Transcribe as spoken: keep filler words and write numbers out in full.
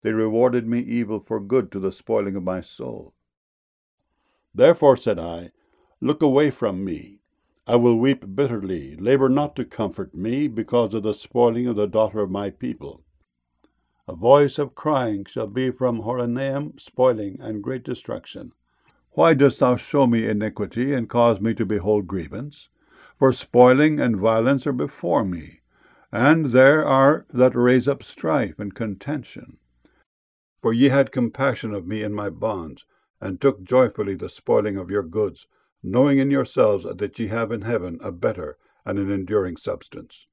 They rewarded me evil for good, to the spoiling of my soul. Therefore said I, Look away from me. I will weep bitterly. Labor not to comfort me, because of the spoiling of the daughter of my people. A voice of crying shall be from Horonaim, spoiling and great destruction. Why dost thou show me iniquity, and cause me to behold grievance? For spoiling and violence are before me, and there are that raise up strife and contention. For ye had compassion of me in my bonds, and took joyfully the spoiling of your goods, knowing in yourselves that ye have in heaven a better and an enduring substance.